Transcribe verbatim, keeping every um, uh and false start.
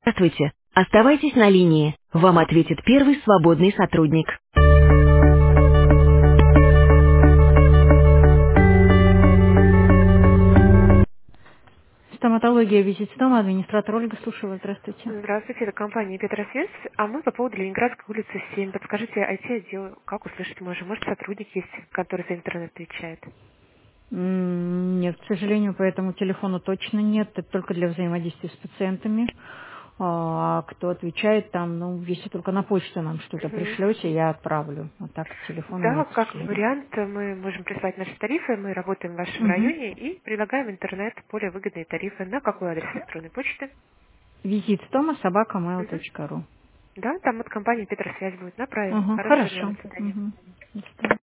Здравствуйте. Оставайтесь на линии. Вам ответит первый свободный сотрудник. Стоматология, визит-стома, администратор Ольга, слушаю вас, здравствуйте. Здравствуйте, это компания Петросвязь, а мы по поводу Ленинградской улицы семь. Подскажите, ай ти-отдел, как услышать можем? Может, сотрудник есть, который за интернет отвечает? М, Нет, к сожалению, по этому телефону точно нет, это только для взаимодействия с пациентами. А кто отвечает там, ну, если только на почту нам что-то Мгм. пришлете, я отправлю. А так телефона Да, нет, к как сожалению. вариант, мы можем прислать наши тарифы, мы работаем в вашем Угу. районе и предлагаем интернет, более выгодные тарифы. На какой адрес электронной почты? Визит стома собака mail Мгм. точка ру. Да, там от компании Петросвязь будет. Направим. Угу, Хорошего дня, хорошо. до свидания. Угу.